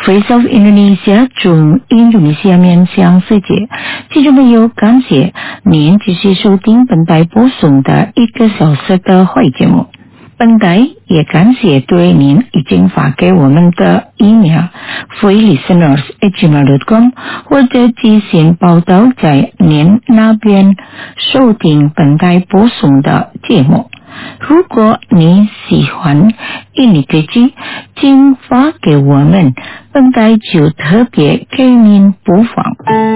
Face of Indonesia 祝印度尼西亚面向世界，听众朋友，感谢您继续收听本台播送的1个小时的会节目。本台也感谢对您已经发给我们的 email freelisteners@gmail.com 或者寄信报道在您那边收听本台播送的节目。如果你喜欢印尼歌曲，请发给我们，本台就特别给您播放。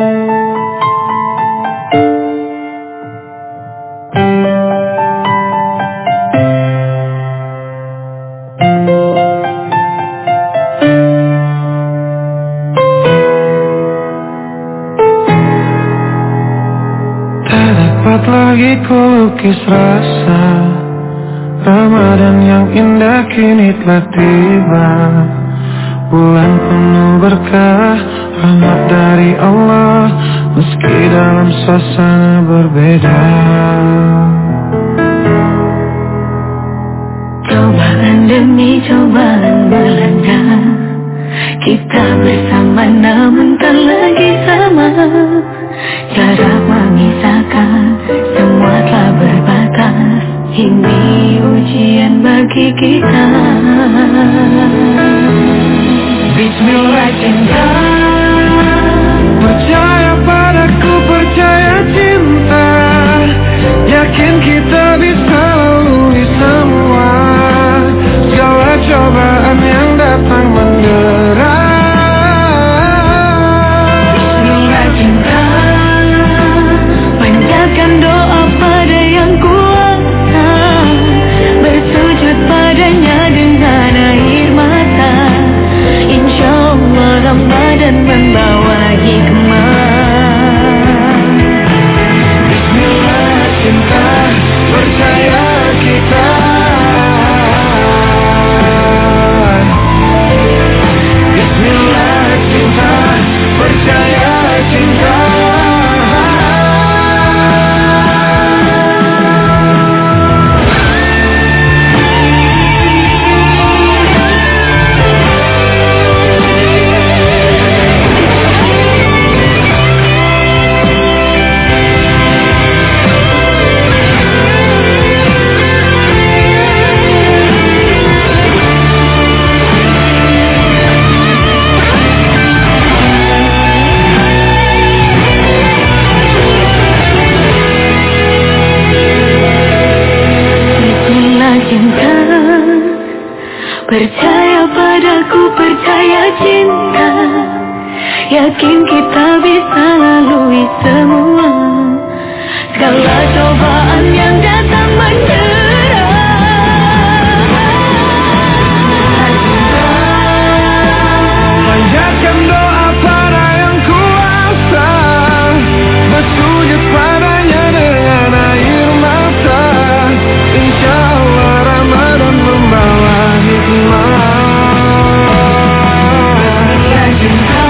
Tak dapat lagi kulukis rasa Ramadan yang indah kini telah tiba. Bulan penuh berkah, rahmat dari Allah, meski dalam suasana berbeda. Cobaan demi cobaan melanda, kita bersama namun tak lagi sama. Jarak memisahkan, semua telah berbatas. Ini ujian bagi kita. Bismillah cinta, percaya padaku, percaya cinta, yakin kita bisa lalui semua segala cobaan yang datang mendera. Bismillah cinta, panjatkan doa pada yang kuasa, bersujud padanya dengan air mata. Insya Allah Ramadan membawa hikmah. Bismillah cinta, percaya kita. Bismillah cinta, percaya cinta. Percaya padaku, percaya cinta, yakin kita bisa lalui semua segala cobaan yang datang mendera. Panjatkan doa pada yang kuasa, bersujud padanya dengan air mata. Insya Allah Ramadan membawa hikmah. Cinta,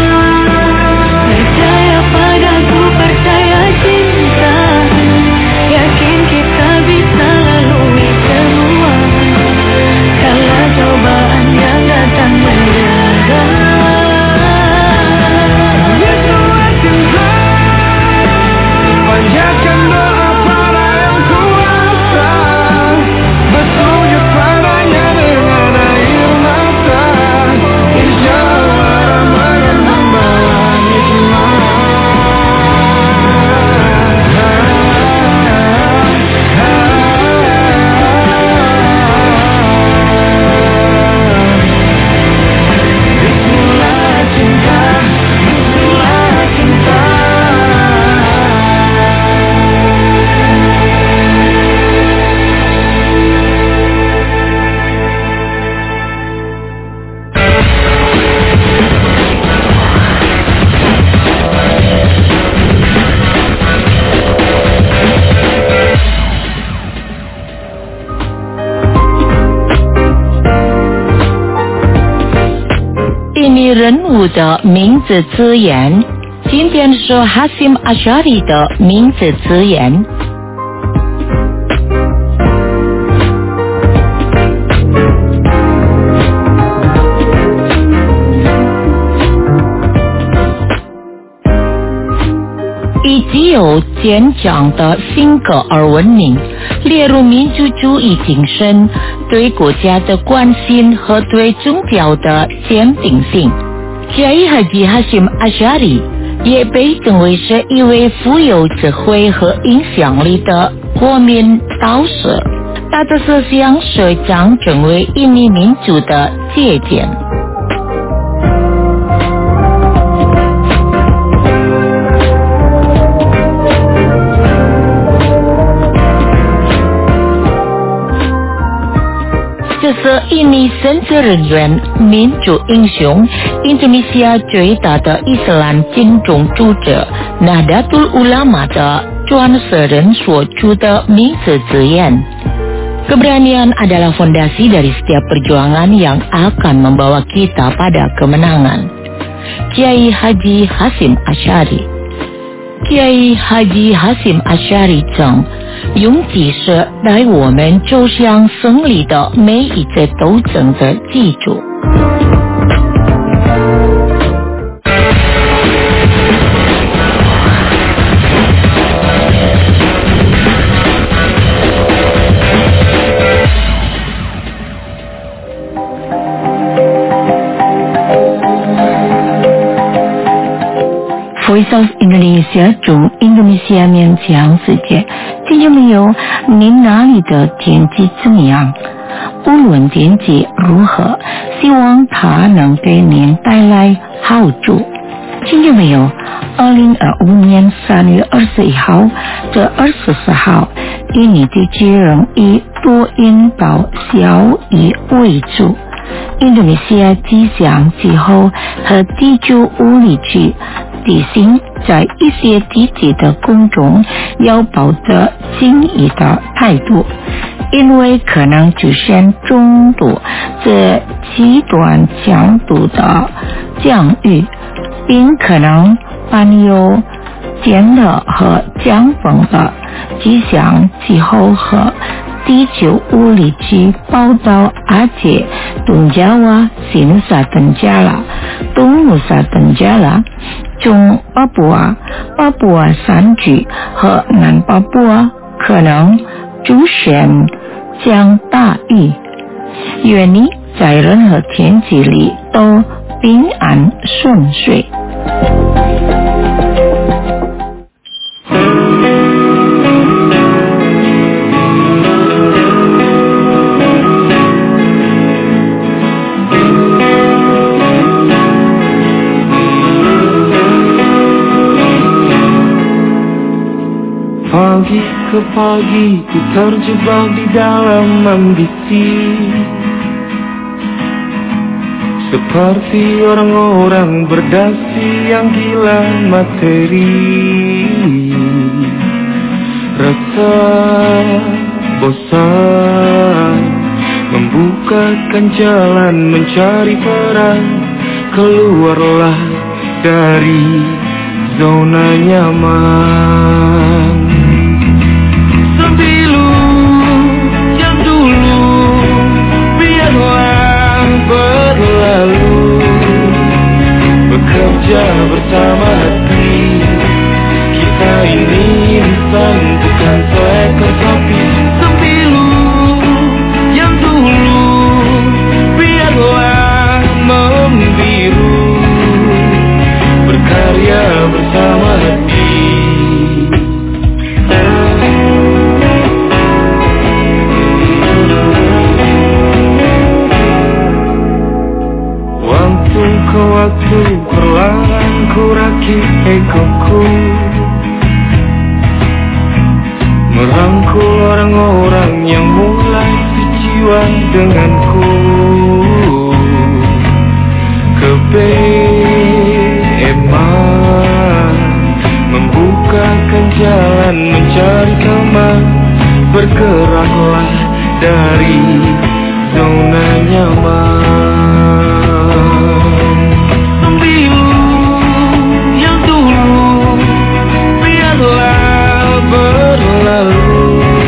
percaya padaku, percaya cinta, yakin kita bisa lalui semua segala cobaan yang datang mendera. Bismillah cinta, panjatkan doa pada yang kuasa, bersujud padanya dengan air mata. Insya Allah Ramadan membawa hikmah. Bismillah cinta, Bismillah cinta. 印尼人物的名字字眼，今天是Hasyim Asy'ari的名字字眼。 只有坚强的性格而闻名，列入民族主义精神，对国家的关心和对宗教的坚定性。Kiai Haji Hashim Asy'ari也被称为是一位富有智慧和影响力的国民导师，他的思想是将成为印尼民族的借鉴。这是印尼神职人员、民主英雄、印度尼西亚最大的伊斯兰金种组织 Nahdlatul Ulama 的创始人所出的名字字眼。Keberanian adalah fondasi dari setiap perjuangan yang akan membawa kita pada kemenangan. Kiai Haji Hashim Asy'ari。 Kiai Haji Hashim Asy'ari 称，勇气是带我们走向胜利的每一次斗争的基础。Voice of Indonesia 中印度尼西亚面向世界，听众朋友，您那里的天气怎么样？无论天气如何，希望它能给您带来好处。听众朋友，2025年3月21号至24号，印尼地区仍以多云到小雨为主。印度尼西亚气象气候和地质物理局提醒，在一些地区的公众要抱着警惕的态度，因为可能出现中度至极端强度的降雨，并可能伴有间热和降风的气象气候和地球物理局报道Aceh, Tunjawa, Sinusa Tenggara, Nusa Tenggara, 中巴布亚山区和南巴布亚可能出现降大雨，愿你在任何天气里都平安顺遂。 Pagi ke pagi ku terjebak di dalam ambisi, seperti orang-orang berdasi yang gila materi. Rasa bosan membukakan jalan mencari peran, keluarlah dari zona nyaman. Sembilu yang dulu biarlah berlalu, bekerja bersama hati. Kita ini insan bukan seekor sapi. Sembilu yang dulu biarlah membiru, berkarya bersama hati. Waktu ke waktu perlahan ku rakit egoku, merangkul orang-orang yang mulai sejiwa denganku. Kebeeman membukakan jalan mencari teman, bergeraklah dari zona nyaman. Sembilu yang dulu biarlah berlalu,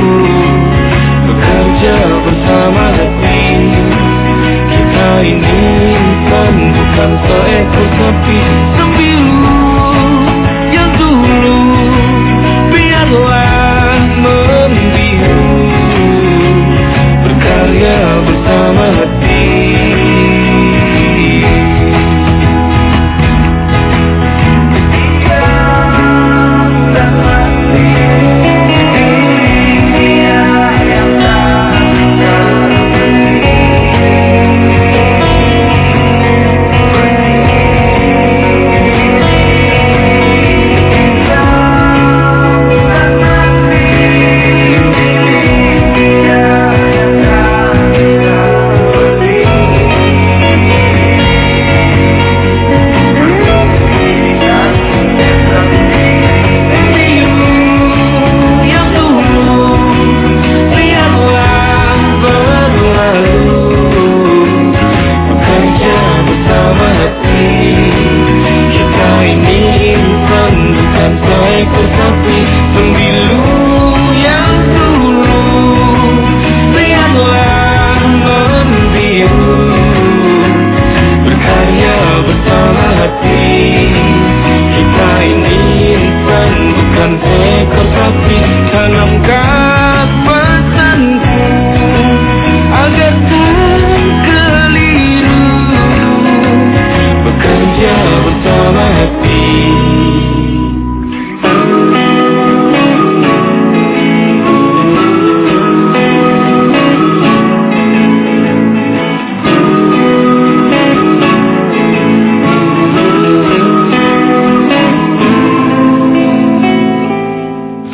bekerja bersama hati. Kita ini insan bukan seekor sapi. Sembilu yang dulu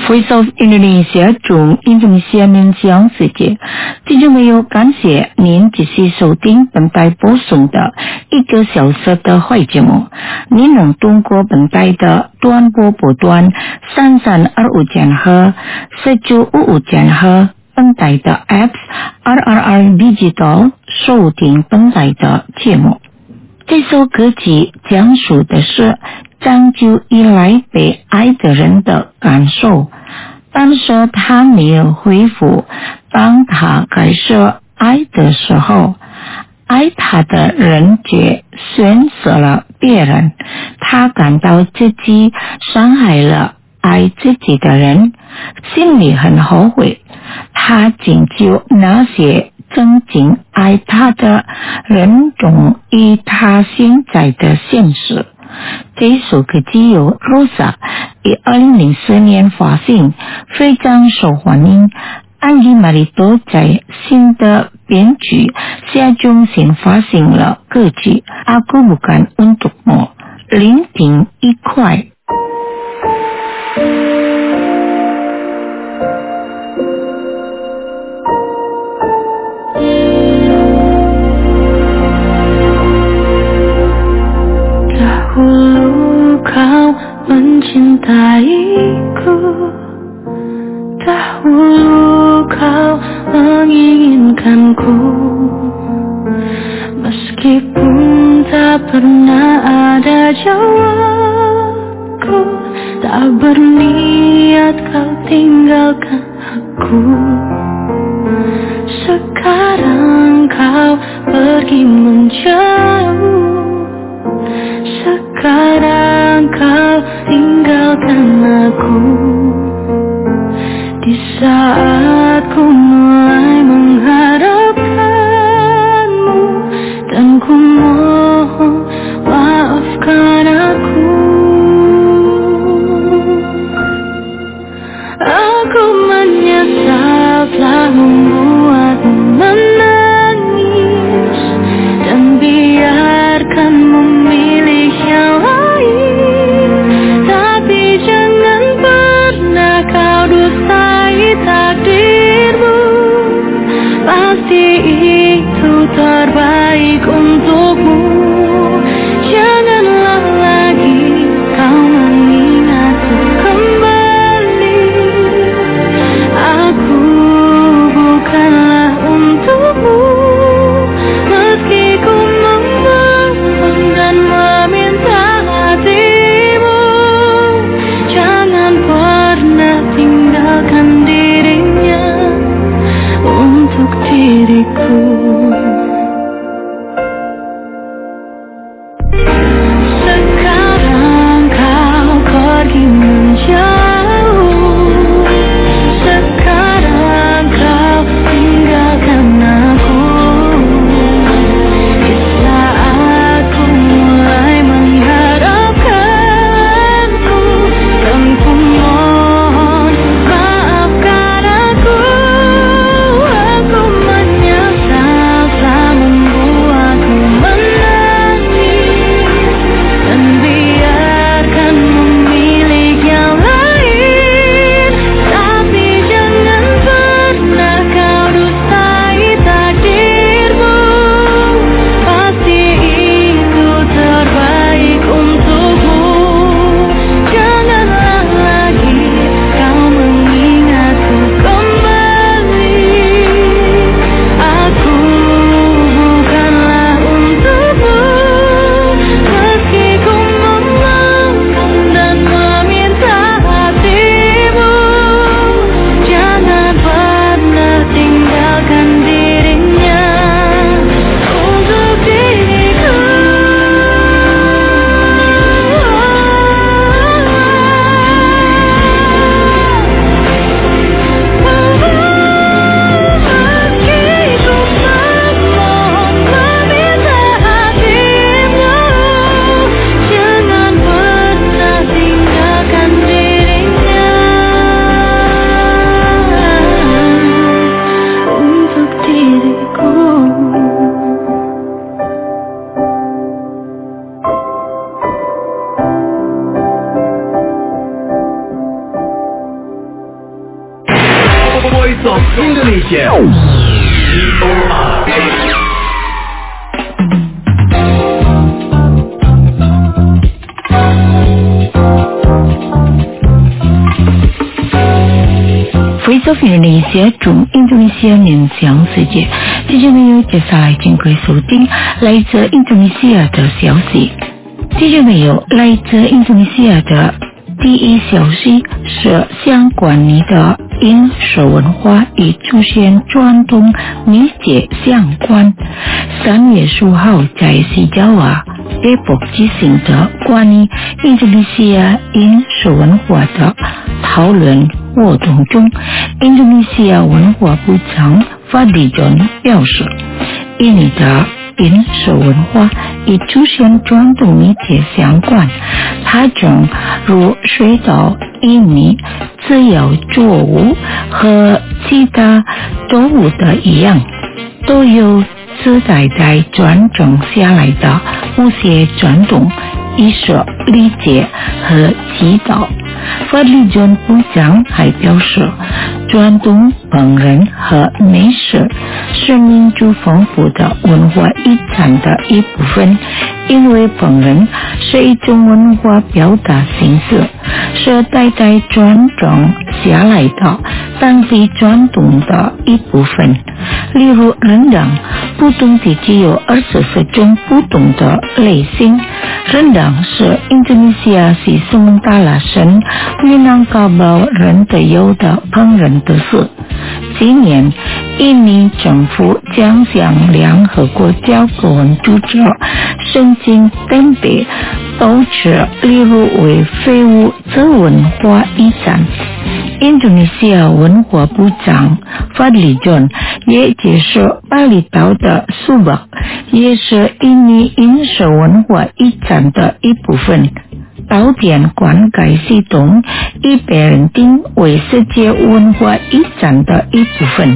Voice of Indonesia 中英文下面讲世界，听众朋友，感谢您继续收听本台播送的1个小时的会节目。您能通过本台的短波波段3325千赫、4955千赫，本台的 Apps RRR Digital 收听本台的节目。这首歌曲讲述的是长久以来被爱的人的感受，但是他没有回复。当他开始爱的时候，爱他的人却选择了别人，他感到自己伤害了爱自己的人，心里很后悔。他请求那些真正爱他的人同意他现在的现实。这首歌曲由 Rosa 于2004年发行，非常受欢迎。安吉玛丽多在新的编曲下中心发行了歌曲 Aku Bukan Untukmu， 聆听一块。 Dahulu kau mencintaiku, dahulu kau menginginkanku, meskipun tak pernah ada jawabku, tak berniat kau tinggalkan aku. Sekarang kau pergi menjauh, sekarang kau tinggalkan aku. Di saat ku mulai mengharapkanmu, dan ku mohon maafkan aku. Aku menyesal telah membuatmu menangis dan biarkanmu memilih yang lain. Tapi jangan pernah kau dustai takdir. 线。 Voice of Indonesia 中印度尼西亚面向世界，继续没有接下来请各位收听来自印度尼西亚的消息。继续没有来自印度尼西亚的第一消息是相关的饮食文化与出现传统密切相关。3月10号在西爪哇北部举行的关于印度尼西亚饮食文化的讨论活动中，印度尼西亚文化部长法里顿表示，印尼的饮食文化与出现传统密切相关，它正如水稻、玉米、自由作物和其他动物的一样，都有自代代传承下来的某些传统艺术理解和祈祷。法里顿部长还表示，传统烹饪和美食是民族丰富的文化遗产的一部分，因为烹饪是一种文化表达形式，是代代传承下来的当地传统的一部分。例如rendang，不同地区有24种不同的类型。rendang是印度尼西亚西苏门答腊省Minangkabau人特有的烹饪特色。今年，印尼政府将向联合国教科文组织申请登记保持列入为非物质文化遗产。印度尼西亚文化部长法里顿也解释，巴厘岛的苏巴也是印尼饮食文化遗产的一部分。岛点灌溉系统已被认定为世界文化遗产的一部分。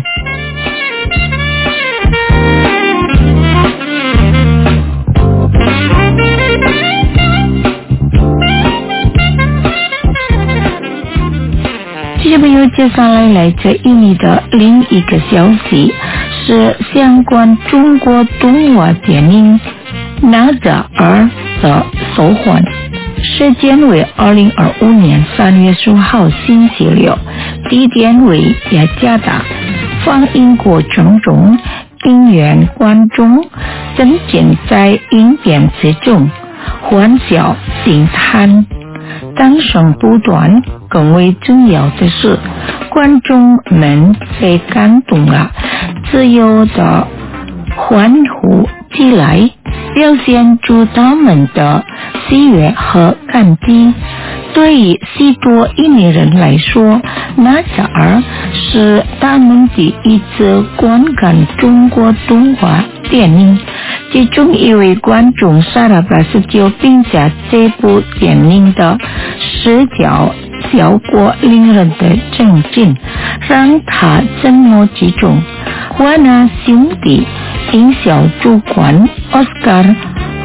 接着又接下来自印尼的另一个消息，是相关中国动画电影《哪吒2》的首换。时间为2025年3月10号星期六，地点为雅加达。放映过程中，影院观众沉浸在影片之中，欢笑惊叹，掌声不断。更为重要的是，观众们被感动了，自由的欢呼起来，表现出他们的喜悦和感激。对于许多印尼人来说，哪吒2是他们第一次观看中国动画电影。其中一位观众莎拉巴斯就评价这部电影的视角效果令人的震惊，让他沉默其中。华纳兄弟营销主管 Oscar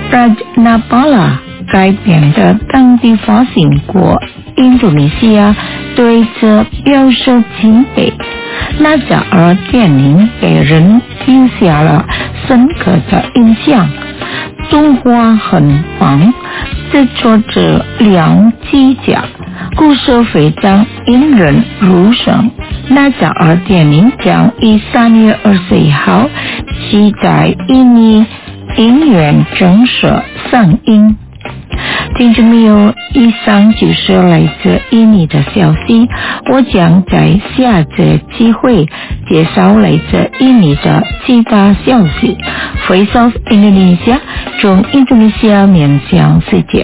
Rajnapala 改编的当地发行过印度尼西亚对此表示钦佩。哪吒2电影给人留下了深刻的印象，动画很棒，制作者梁基甲，故事非常引人入胜。哪吒2电影将于3月21号起在印尼影院正式上映。听众朋友，以上就是来自印尼的消息，我将在下次机会介绍来自印尼的其他消息。Voice of Indonesia 从印度尼西亚面向世界。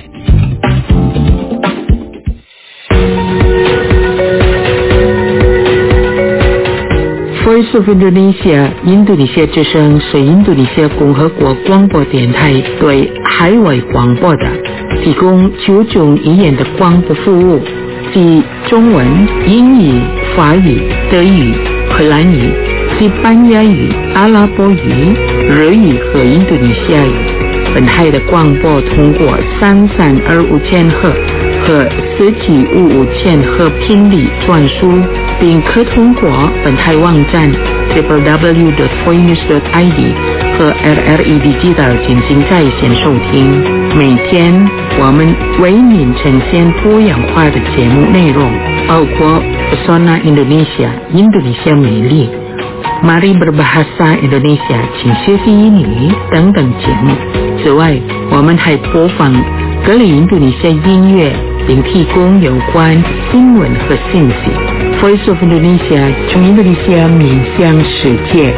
Voice of Indonesia 印度尼西亚之声是印度尼西亚共和国广播电台对海外广播的提供9种语言的广播服务，即中文、英语、法语、德语、荷兰语、西班牙语、阿拉伯语、日语和印度尼西亚语。本台的广播通过3325千赫和4755000赫频率传输，并可通过本台网站 www.voinews.id 和 RRE Digital 进行在线收听。每天我们为您呈现多样化的节目内容，包括 Pesona Indonesia 印度尼西亚美丽、Mari Berbahasa Indonesia 请学习印尼等等节目。此外，我们还播放各类印度尼西亚音乐，并提供有关新闻和信息。Voice of Indonesia 从印度尼西亚面向世界。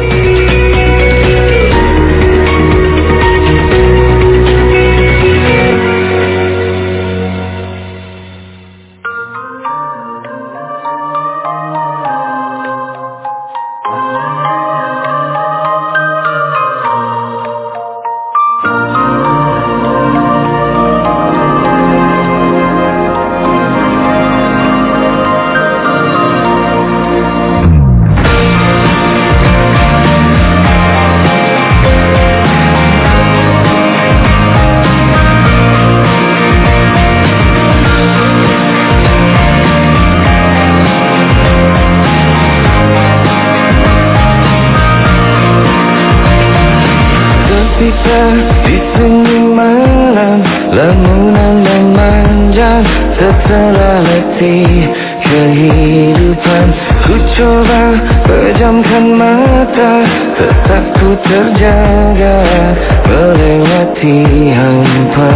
Di sunyi malam, lamunan memanjang setelah letih kehidupan. Ku coba pejamkan mata, tetap ku terjaga melewati hampa.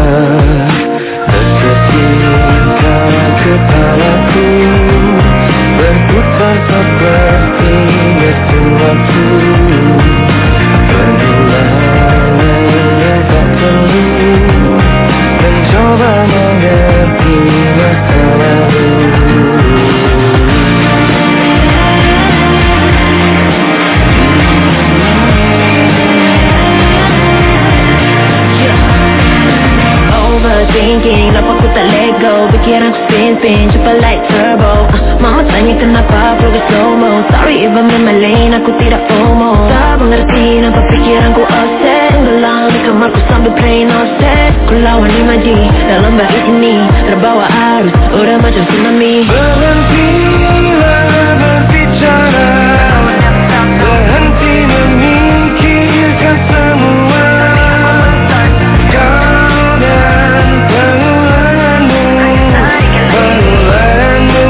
Seketika kepalaku berputar seperti mesin waktu. Mencoba mengerti masa lalu. Overthinking, kenapa ku tak let go? Pikiran ku spin, cepat like turbo. Mama tanya kenapa progress slow mo. Sorry if I'm in my lane, aku tidak FOMO. Tak mengerti kenapa pikiran ku upset. Tenggelam di kamar ku sambil playing offset. Ku lawan imaji dalam bait ini, terbawa arus, udah macam tsunami. Berhentilah berbicara, berhenti memikirkan semua. Kau dan pengulanganmu, pengulanganmu.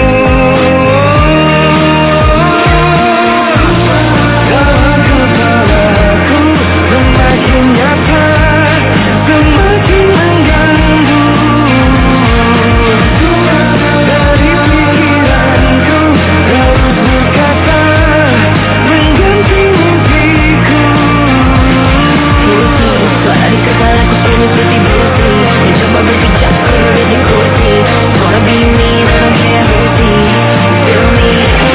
Dalam kepalaku semakin nyata, semakin mengganggu. Dari pikiranku terus berkata, mengganti mimpiku. Suara di kepalaku sunyi seperti busi, mencoba berpijak berdiri di kursi. Wanna be me, I don't care who see. Feel me.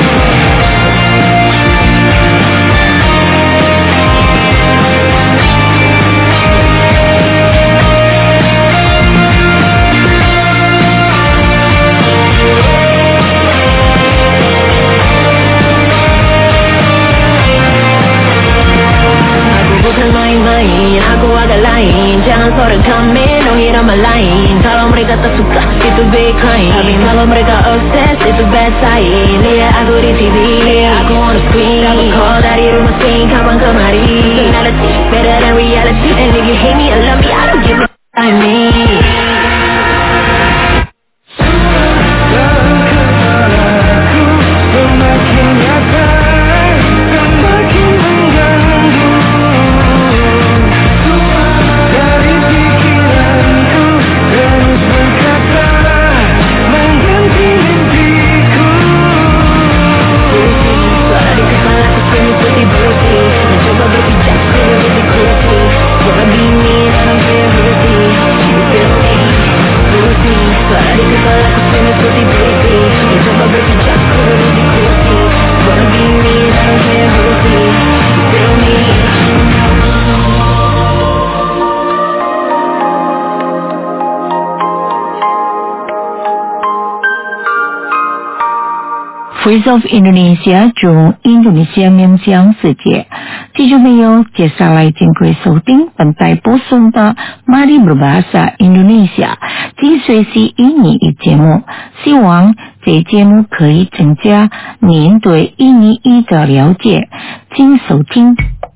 Bukan main-main, aku agak lain. Jangan kau rekamin, no irama lain. Kalau mereka tak suka, itu big crime. Tapi kalau mereka obses, itu bad sign. Lihat aku di TV, lihat aku on the screen. Dapat call dari rumah sing, kapan kemari. Personality, better than reality. And if you hate me or love me, I don't give a I mean. Semakin nyata, semakin mengganggu. Dari pikiranku terus berkata, mengganti mimpiku. Suara di kepalaku sunyi seperti busi, mencoba berpijak berdiri di kursi. Wanna be me, I don't care who see. You feel me? Busi, suara di kepalaku sunyi seperti busi, mencoba berpijak berdiri di kursi. Wanna be me, I don't care who see. You feel me? Voice of Indonesia 从印度尼西亚面向世界。听众朋友，接下来请各位收听本台播送的 Mari Berbahasa Indonesia 即学习印尼语节目，希望这节目可以增加您对印尼语的了解，请收听。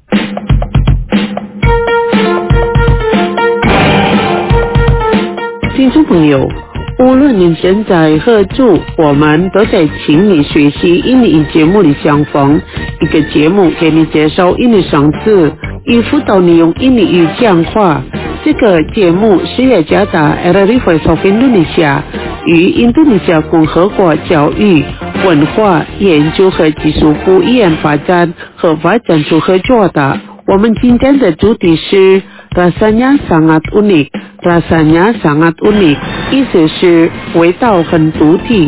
听众朋友，无论您现在何处，我们都在请你学习印尼语节目里相逢，一个节目给你介绍印尼生字，以辅导你用印尼语讲话。这个节目是雅加达 RRI Voice of Indonesia 与印度尼西亚共和国教育、文化研究和技术部研发展和发展处合作的。我们今天的主题是 rasanya sangat unik， rasanya sangat unik， 意思是味道很独特。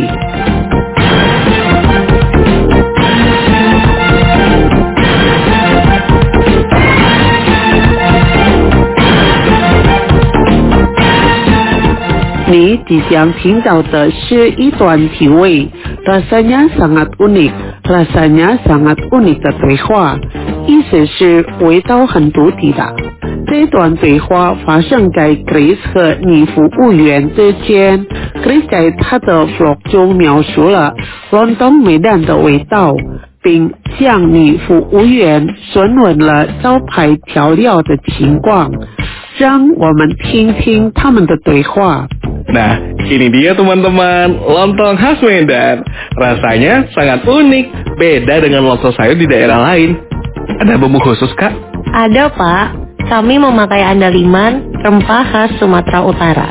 你即将听到的是一段题为 rasanya sangat unik， rasanya sangat unik 的对话，意思是味道很独特的。这段对话发生在 Grace 和女服务员之间。Grace 在她的 vlog 中描述了 Lontong Medan 的味道，并向女服务员询问了招牌调料的情况。让我们听听他们的对话。 Nah, ini dia teman-teman, lontong khas Medan. Rasanya sangat unik, beda dengan lontong sayur di daerah lain. Ada bumbu khusus, Kak? Ada, Pak. Kami memakai andaliman, rempah khas Sumatera Utara.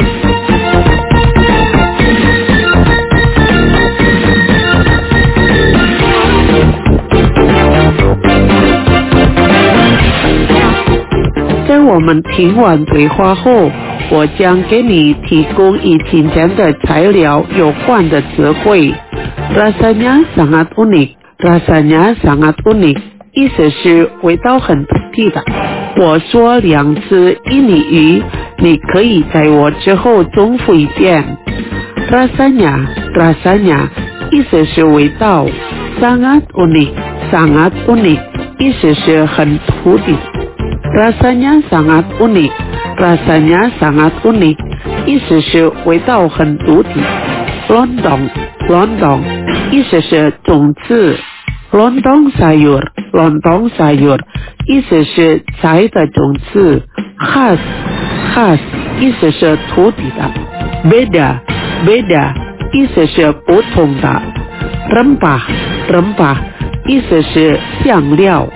在我们听完对话后，我将给你提供与今天的材料有关的词汇。Rasanya sangat unik， rasanya sangat unik， 意思是味道很独特的。我说两次印尼语，你可以在我之后重复一遍。Rasanya， rasanya， 意思是味道。Sangat unik， sangat unik， 意思是很独特。Rasanya sangat unik， rasanya sangat unik， 意思是味道很独特。Lontong， lontong， 意思是种子。Lontong sayur， lontong sayur， 意思是菜的种子。Khas， khas， 意思是独特的。Beda， beda， 意思是不同的。Rempah， rempah， 意思是香料。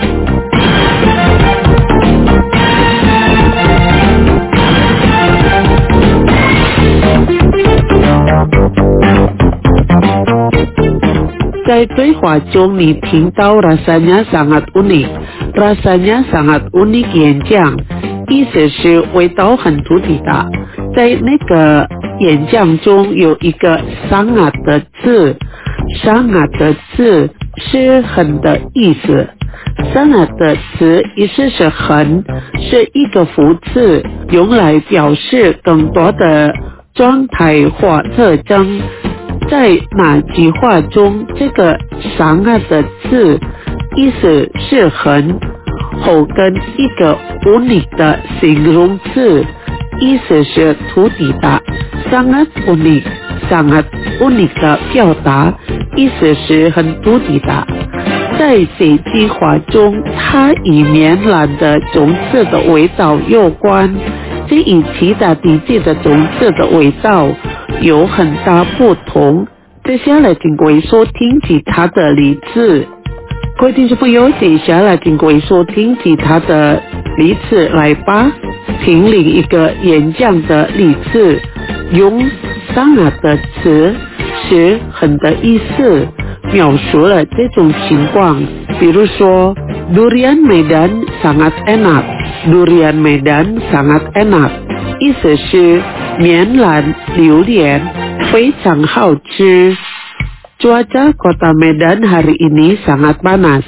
在对话中，你听到 rasanya sangat unik， rasanya sangat unik 演讲，意思是味道很独特的。在那个演讲中有一个 sangat 的字， sangat 的字是很的意思。sangat 的词意思是很，是一个副词，用来表示更多的状态或特征。在那句话中，这个 sangat 的字意思是很，后跟一个 unik 的形容词，意思是独特的。sangat unik， sangat unik 的表达意思是很独特的。在这句话中，它与棉兰的种子的味道有关，这与其他地区的种子的味道有很大不同。接下来请各位收听其他的例子。各位听众朋友，接下来请各位收听其他的例子来吧。听另一个演讲的例子，用 sangat 的词是很的意思，描述了这种情况。比如说 Durian Medan sangat enak， Durian Medan sangat enak， 意思是棉兰榴莲非常好吃。Cuaca kota Medan hari ini sangat panas，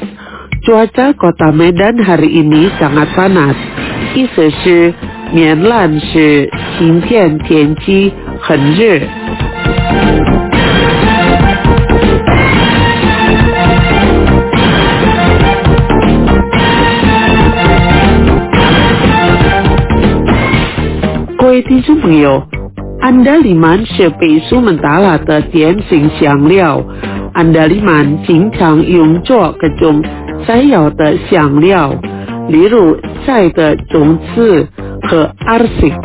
Cuaca kota Medan hari ini sangat panas， 意思是棉兰是今天天气很热。各位听众朋友， 安达里曼是北苏门答腊的典型香料，安达里曼经常用作各种菜肴的香料，例如菜的种子和阿尔西。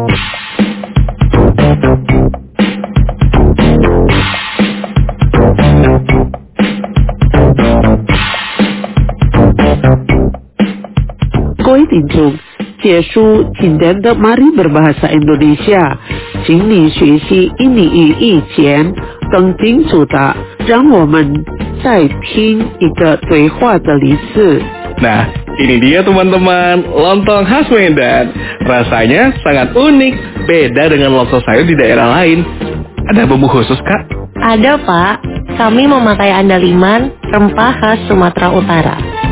各位听众，结束今天的 Mari Berbahasa Indonesia， 请你学习印尼语以前更清楚的，让我们再听一个对话的例子。 Nah, ini dia teman-teman, lontong khas Medan. Rasanya sangat unik, beda dengan lontong sayur di daerah lain. Ada bumbu khusus, Kak? Ada, Pak. Kami memakai andaliman, rempah khas Sumatera Utara.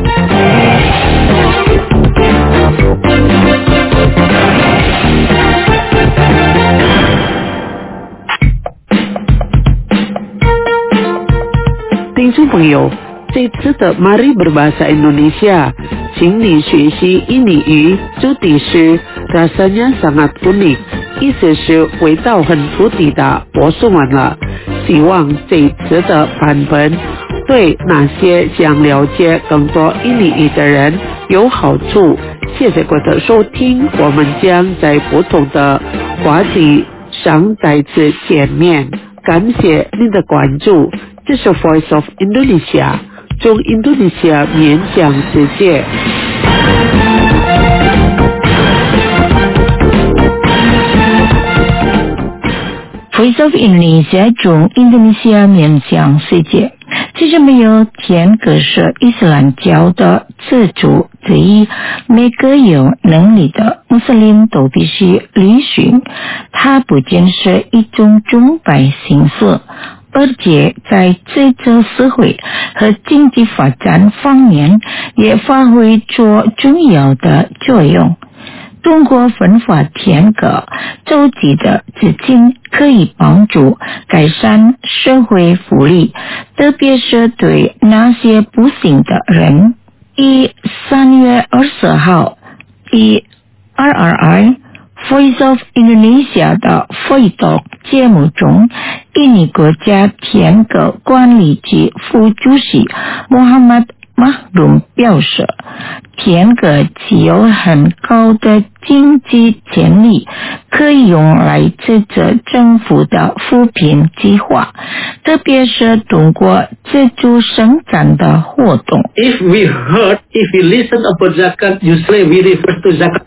听众朋友，这次的 Mari Berbahasa Indonesia， 请你学习印尼语，主题是 rasanya sangat unik， 意思是味道很出奇的。播送完了，希望这一次的版本对那些想了解更多印尼语的人有好处。谢谢各位的收听，我们将在不同的话题上再次见面。感谢您的关注，这是 Voice of Indonesia， 从印度尼西亚面向世界。 Voice of Indonesia 从印度尼西亚面向世界。这是没有田格是伊斯兰教的自主之一，每个有能力的穆斯林都必须履行。它不仅是一种崇拜形式，而且在这个社会和经济发展方面也发挥着重要的作用。通过分发田格周集的资金，可以帮助改善社会福利，特别是对那些不幸的人。以3月20号以 RRI Voice of Indonesia 的 Voice 节目中，印尼国家田格管理局副主席Muhammad Mahdum 表示，田格具有很高的经济潜力，可以用来支持政府的扶贫计划，特别是通过自主生产的活动。 If we listen about zakat, usually we refer to zakat.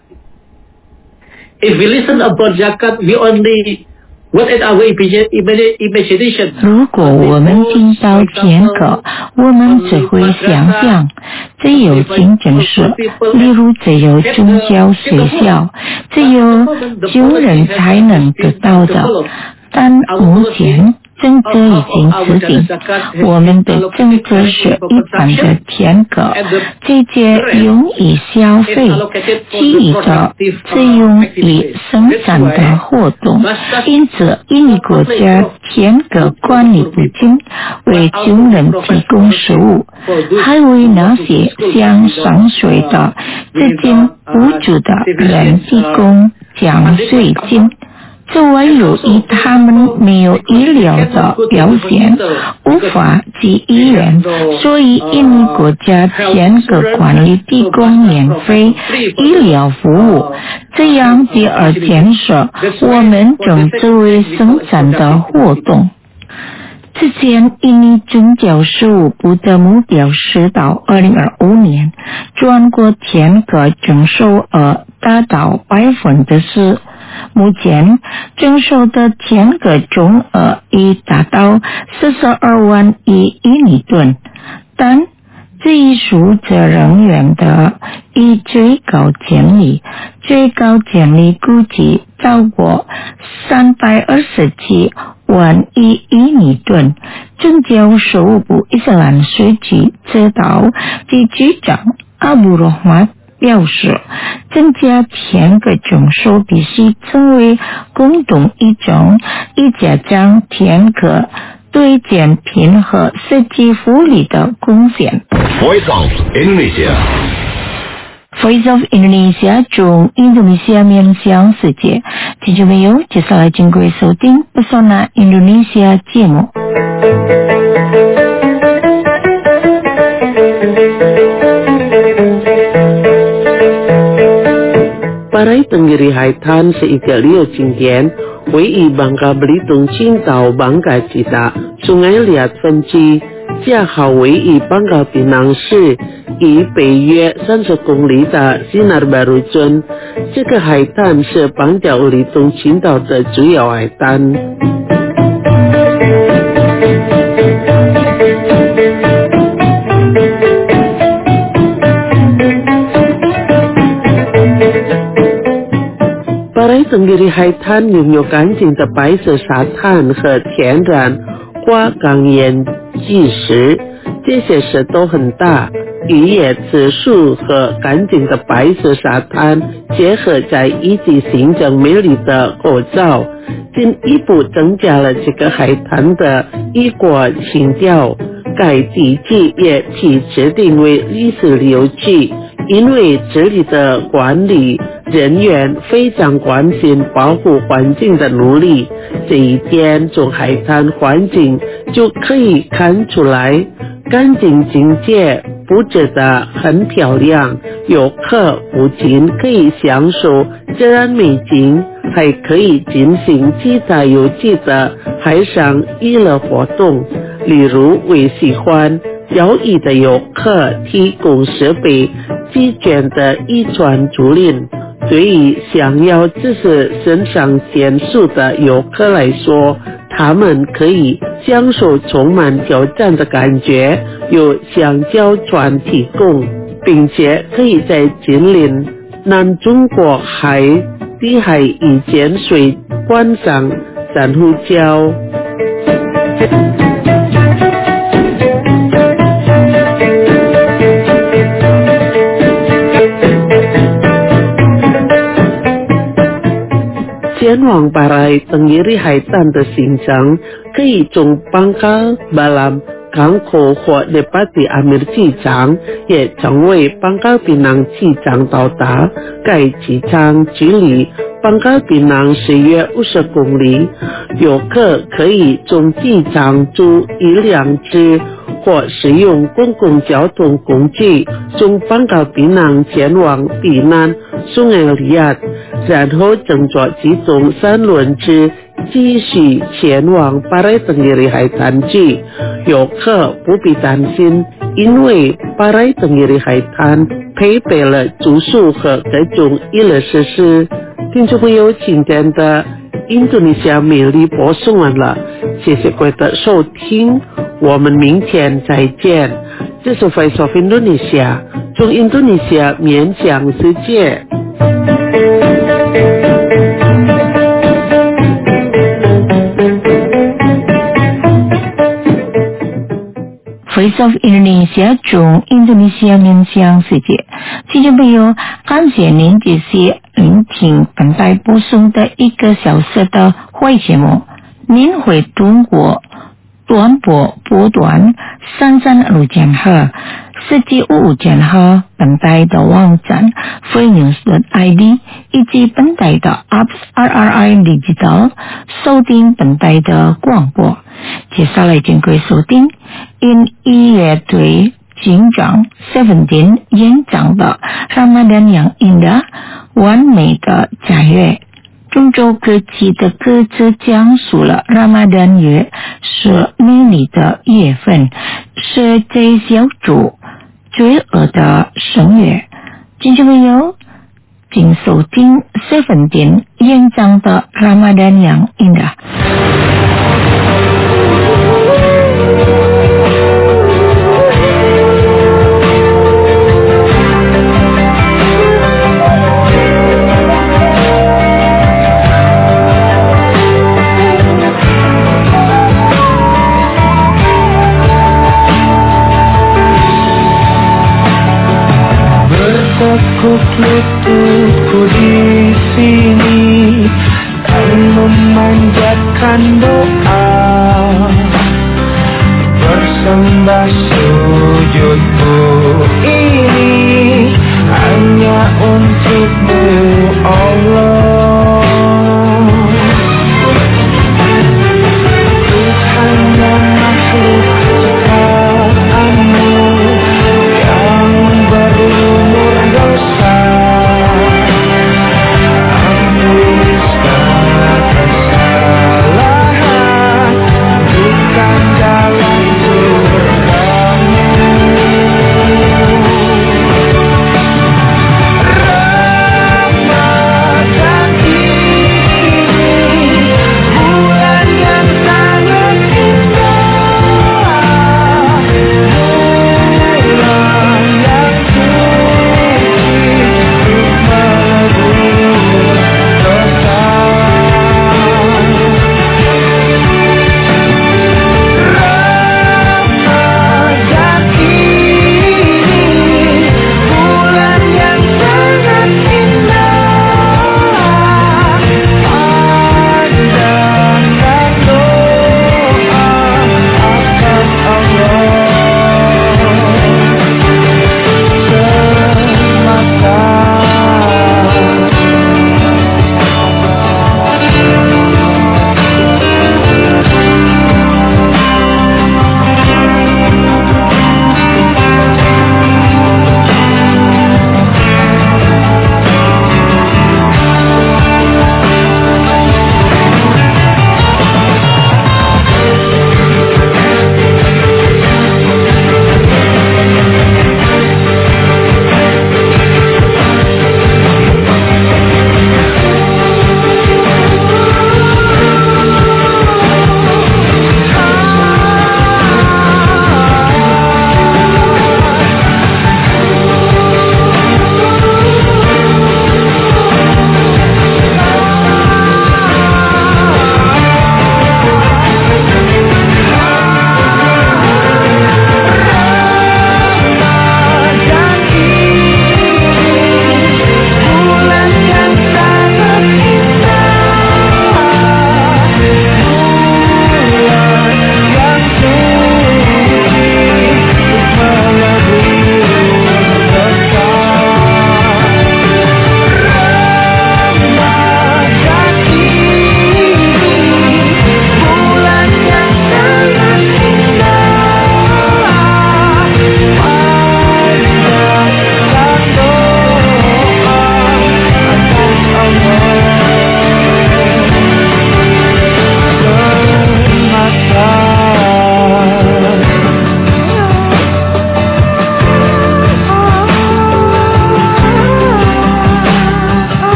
If we listen about zakat, we only what at our imagination. 如果我们听到田格，我们只会想象只有竞争社，例如只有宗教学校，只有穷人才能得到的。但目前政策已经制定，我们的政策是一般的田格，这些用于消费，其余的只用于生产的活动。因此，印尼国家田格管理不仅为穷人提供食物，还为那些想上学的资金不足的人提供奖学金。这唯有以他们没有医疗的表现，无法进医院，所以印尼国家田格管理提供免费医疗服务。这样第二件事，我们正作为生产的活动。之前，印尼宗教事务部的目标是到2025年，全国田格征收额达到4%。目前征收的田格总额已达到42万亿印尼吨，但这一数字人员的以最高潜力估计超过327万亿印尼吨。宗教事务部伊斯兰税局指导局局长阿布罗曼表示，增加田格征收必须成为共同一种，以加强田格对减贫和社会福利的贡献。 Voice of Indonesia。 Voice of Indonesia 中印度尼西亚面向世界，听众朋友，接下来请各位收听 Pesona Indonesia 节目。 Parai Tenggiri Haitan se-Italia Cingtian, Wei Bangka Belitung Cintau Bangka Cita, Sungai Liat 分支，架好为Bangka Pinang市以北约30公里的 Sinar Baru 村，这个海滩是邦交礼东群岛的主要海滩。Parai Tenggiri 海滩拥有干净的白色沙滩和天然花岗岩巨石，这些石头很大，渔业植树和干净的白色沙滩结合在一起，形成美丽的构造，进一步增加了这个海滩的异国情调。该地区也被指定为历史旅游区，因为这里的管理人员非常关心保护环境的努力，这一点从海滩环境就可以看出来，干净清洁，布置得很漂亮，游客不仅可以享受自然美景，还可以进行其他有趣的海上娱乐活动，例如为喜欢钓鱼的游客提供设备齐全的渔船租赁。对于想要知识肾上腺素的游客来说，他们可以享受充满挑战的感觉，有香蕉船提供，并且可以在近邻南中国海地海以潜水观赏珊瑚礁。前往Parai Tenggiri 海滩的行程可以从Pangkal Balam港口或Depati Amir 机场，也成为Pangkal Pinang 机场到达。该机场距离Pangkal Pinang 10约50公里，游客可以从机场租一辆车或使用公共交通工具从Pangkal Pinang前往避难Sungai Liat，然后乘坐机动3轮车继续前往Parai Tenggiri 海滩区。游客不必担心，因为Parai Tenggiri 海滩配备了住宿和各种娱乐设施。听众朋友，今天的印度尼西亚美丽播送完了，谢谢各位的收听，我们明天再见。这是 Voice of Indonesia， 从印度尼西亚面向世界。 Voice of Indonesia 中印度尼西亚面向世界，听众朋友，感谢您这些聆听本台播送的1个小时的会节目。您会通过短波波段33路线和49线和本台的网站 freenews.id 以及本台的 apps RRI Digital 收听本台的广播。接下来请各位收听因乐队警长17演讲的 Ramadan yang indah 完美的斋月。中州歌曲的歌词讲述了 Ramadan 月是美丽的月份，是最消除罪恶的圣月。听众朋友，请收听17演讲的 Ramadan yang indah。 Lututku di sini dan memanjatkan doa, bersembah sujudku ini hanya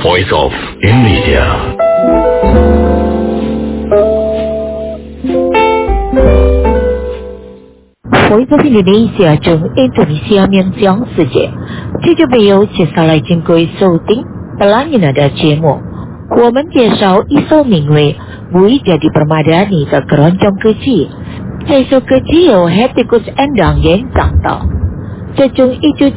Voice of Indonesia. Voice of Indonesia 从印度尼西亚面向世界，听众朋友，接下来请各位收听Pelangina的节目。我们介绍一首名为《Bui Jadi Permadani》的keroncong kecil。这首歌曲由 Hetty Koes Endang 演唱的。自从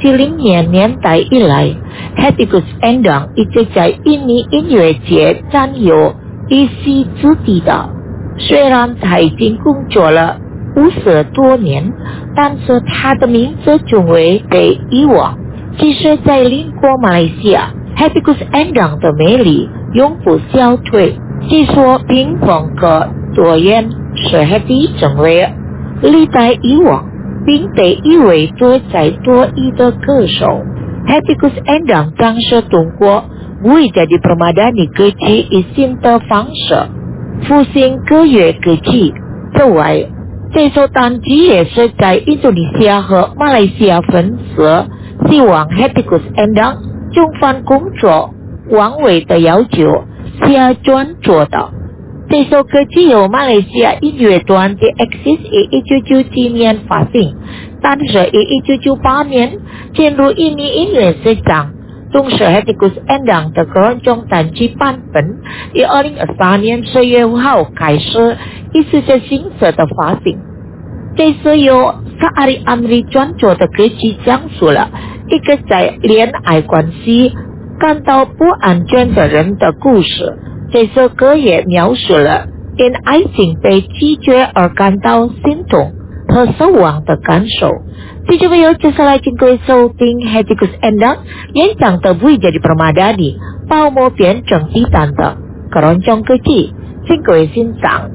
1970年代以来 ，Hetty Koes Endang 一直在印尼音乐界占有一席之地的。虽然他已经工作了50多年，但是他的名字从未被遗忘。即使在邻国马来西亚 ，Hetty Koes Endang 的魅力永不消退。据说屏风和多元使 Hetty 成为历代以往并被誉为多才多艺的歌手。Hetty Koes Endang 将是通过 Bui Jadi Permadani 歌曲以新的方式复兴歌乐歌曲。此外，这首单曲也是在印度尼西亚和马来西亚粉丝希望 Hetty Koes Endang 重返工作王伟的要求下专做的。这首歌曲由马来西亚音乐团体 Axis 于1997年发行，但是于1998年进入印尼音乐市场。同时 Hetty Koes Endang 的keroncong单曲版本于2023年10月5号开始以世界形式的发行。这是由Saari Amri专作的歌曲，讲述了一个在恋爱关系感到不安全的人的故事。这首歌也描述了因爱情被拒绝而感到心痛和失望的感受。听众朋友，接下来请各位收听 Hetty Koes Endang 演唱的 Bui Jadi Permadani 泡沫变成鸡蛋的keroncong歌曲，请各位欣赏。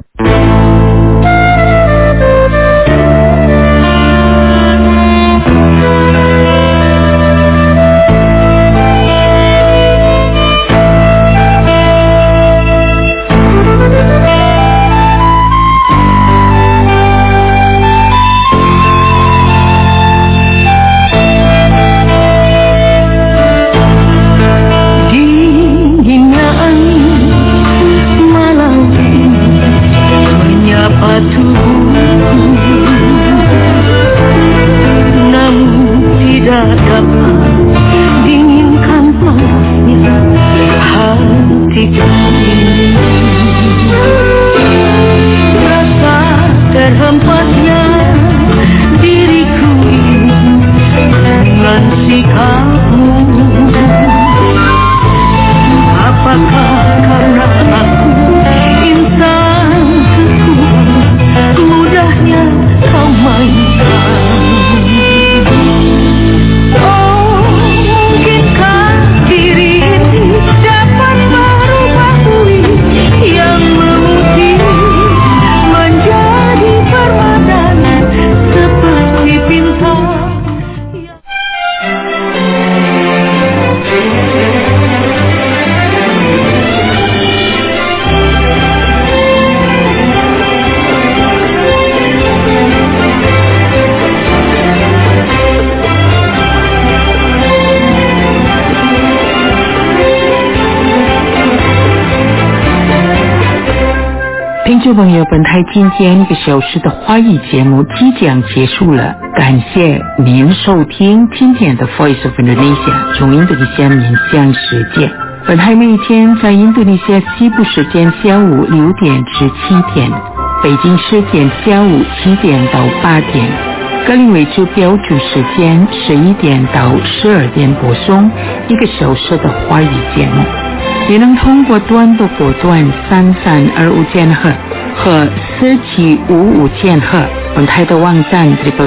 听众朋友，本台今天1个小时的华语节目即将结束了，感谢您收听今天的 Voice of Indonesia 从印度尼西亚面向世界。本台每天在印度尼西亚西部时间下午6点至7点，北京时间下午7点到8点，格林威治标准时间11点到12点播送1个小时的华语节目。也能通过短波波段3325千赫和4755千赫，本台的网站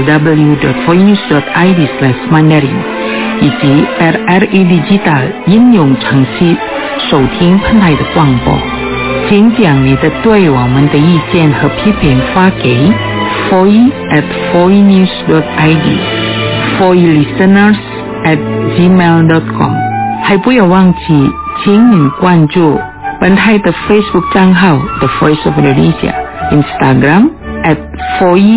www.voinews.id/mandarin 以及 RRI Digital 应用程序收听本台的广播。请将你的对我们的意见和批评发给 foi@voinews.id foilisteners@gmail.com。 还不要忘记请您关注本台的 Facebook 账号 The Voice of Indonesia， Instagram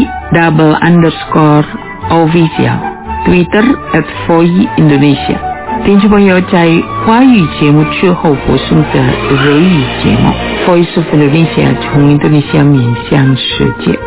@foi__official， Twitter @foi_Indonesia。 听众朋友，在华语节目之后播送的日语节目 Voice of Indonesia 从印度尼西亚面向世界。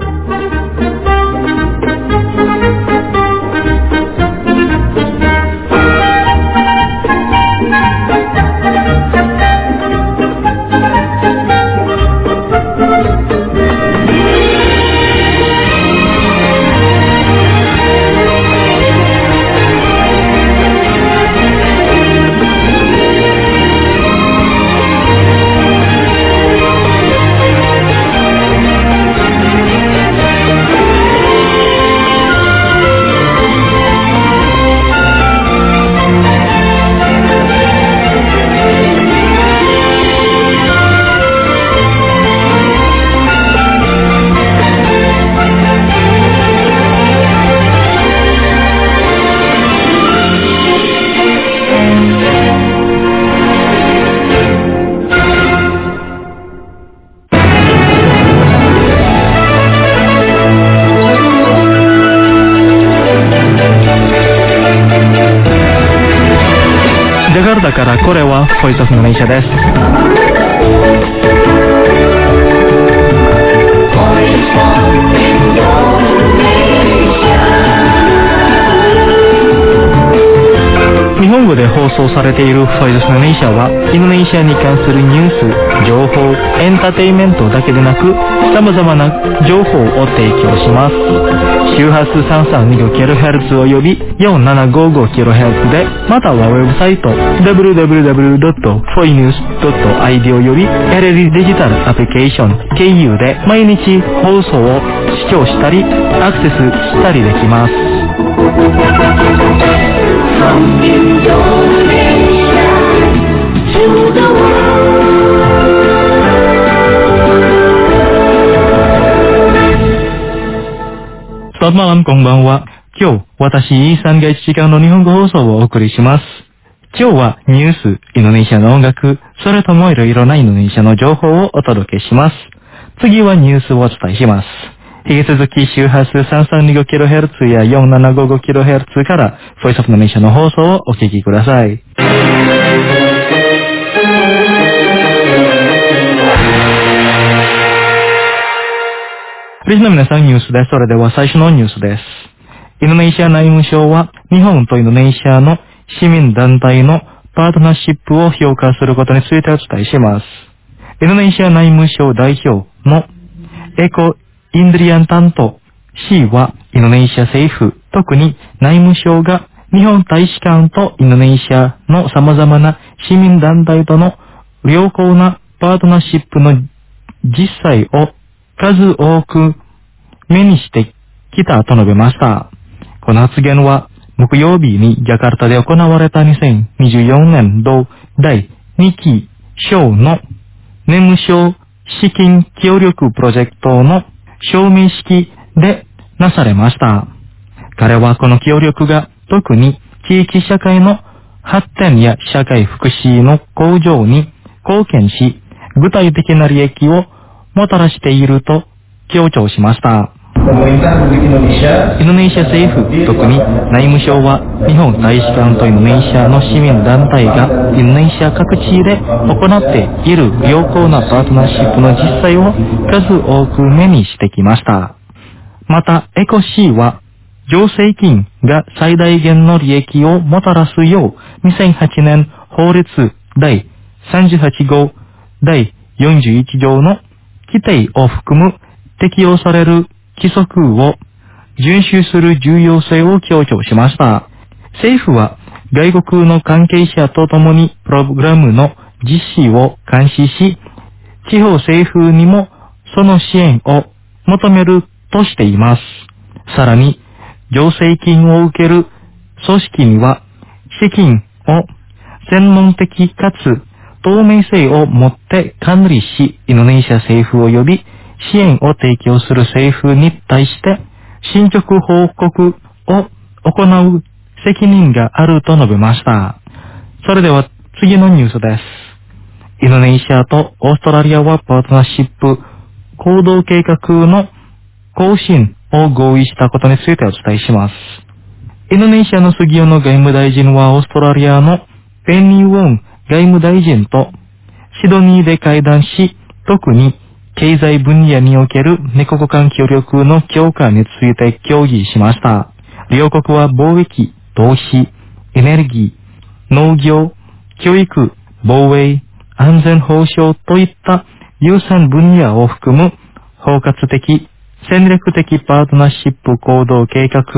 だからこれはボイスオフの電車です。日本語で放送されているボイスオフの電車はインドネシアに関するニュース、情報、エンターテインメントだけでなく様々な情報を提供します。周波数 332kHz および 4755kHz で、またはウェブサイト www.foinews.id および LL デジタルアプリケーション KU で毎日放送を視聴したりアクセスしたりできます。From Indonesia to the world. Selamat malam, konbanwa. 今日、私、イーさんが1時間の日本語放送をお送りします。今日はニュース、インドネシアの音楽、それともいろいろなインドネシアの情報をお届けします。次はニュースをお伝えします。引き続き周波数 332kHz や 4755kHz からボイスオフの電車の放送をお聞きください。リスナーの皆さん、ニュースです。それでは最初のニュースです。インドネシア内務省は日本とインドネシアの市民団体のパートナーシップを評価することについてお伝えします。インドネシア内務省代表のエコ・インドリアン担当 C はインドネシア政府、特に内務省が日本大使館とインドネシアの様々な市民団体との良好なパートナーシップの実際を数多く目にしてきたと述べました。この発言は木曜日にジャカルタで行われた2024年度第2期賞の年務賞資金協力プロジェクトの証明式でなされました。彼はこの協力が特に地域社会の発展や社会福祉の向上に貢献し、具体的な利益をもたらしていると強調しました。インドネシア政府、特に内務省は日本大使館とインドネシアの市民団体がインドネシア各地で行っている良好なパートナーシップの実際を数多く目にしてきました。また、エコ C は助成金が最大限の利益をもたらすよう2008年法律第38号第41条の規定を含む適用される規則を遵守する重要性を強調しました。政府は外国の関係者と共にプログラムの実施を監視し、地方政府にもその支援を求めるとしています。さらに、助成金を受ける組織には資金を専門的かつ透明性を持って管理し、インドネシア政府及び支援を提供する政府に対して進捗報告を行う責任があると述べました。それでは次のニュースです。インドネシアとオーストラリアはパートナーシップ行動計画の更新を合意したことについてお伝えします。 インドネシアの杉尾の外務大臣はオーストラリアのペニー・ウォン外務大臣とシドニーで会談し、特に経済分野における2国間協力の強化について協議しました。両国は貿易、投資、エネルギー、農業、教育、防衛、安全保障といった優先分野を含む包括的、戦略的パートナーシップ行動計画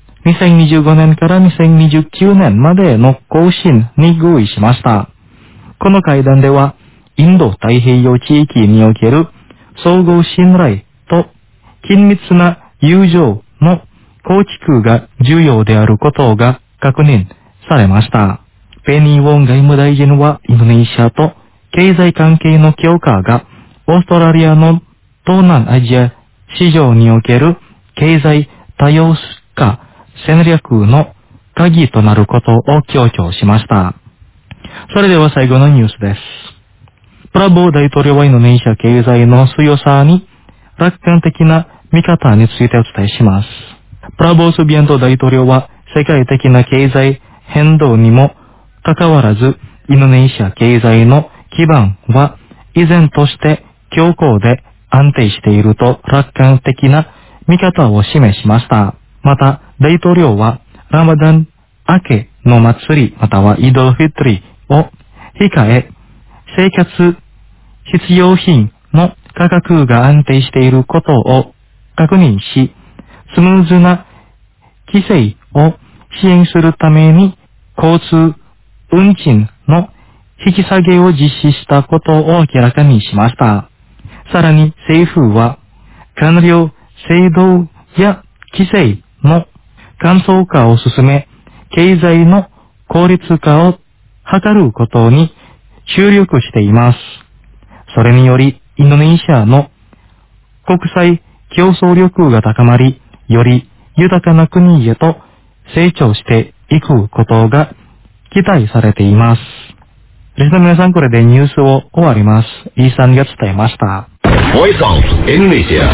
2025年から2029年までの更新に合意しました。この会談では、インド太平洋地域における相互信頼と緊密な友情の構築が重要であることが確認されました。ペニー・ウォン外務大臣はインドネシアと経済関係の強化がオーストラリアの東南アジア市場における経済多様化戦略の鍵となることを強調しました。それでは最後のニュースです。プラボー大統領はインドネシア経済の強さに楽観的な見方についてお伝えします。プラボー・スビアント大統領は世界的な経済変動にもかかわらず、インドネシア経済の基盤は依然として強固で安定していると楽観的な見方を示しました。また、大統領はラマダン明けの祭りまたはイドルフィトリを控え、生活必要品の価格が安定していることを確認し、スムーズな規制を支援するために交通運賃の引き下げを実施したことを明らかにしました。さらに政府は官僚制度や規制の簡素化を進め、経済の効率化を図ることに注力しています。それによりインドネシアの国際競争力が高まり、より豊かな国へと成長していくことが期待されています。リスナーの皆さん、これでニュースを終わります。イーサンが伝えました。 Voice of Indonesia。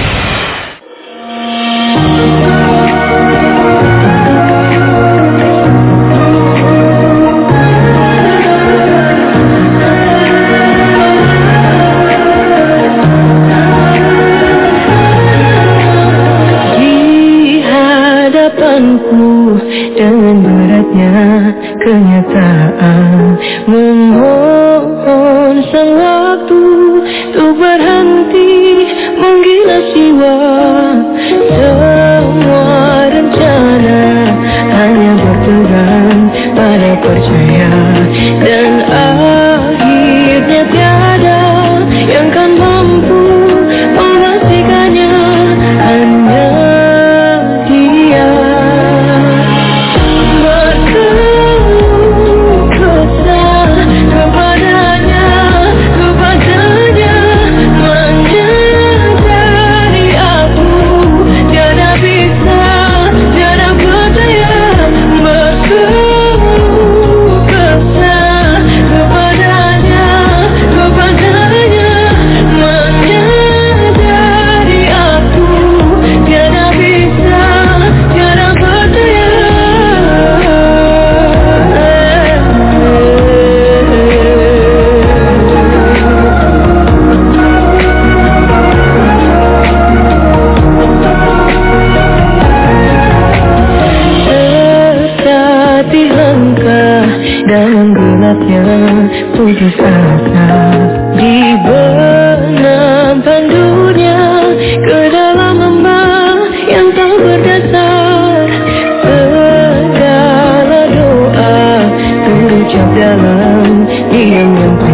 Dengan beratnya kenyataan, memohon sang waktu untuk berhenti menggila jiwa. Semua rencana hanya berpegang pada percaya, dan akhirnya tiada yang kan mampu memastikannya. Hanya Dia dalam gelapnya putus asa, dibenam pandunya ke dalam lembah yang tak berdasar. Segala doa terucap dalam diam yang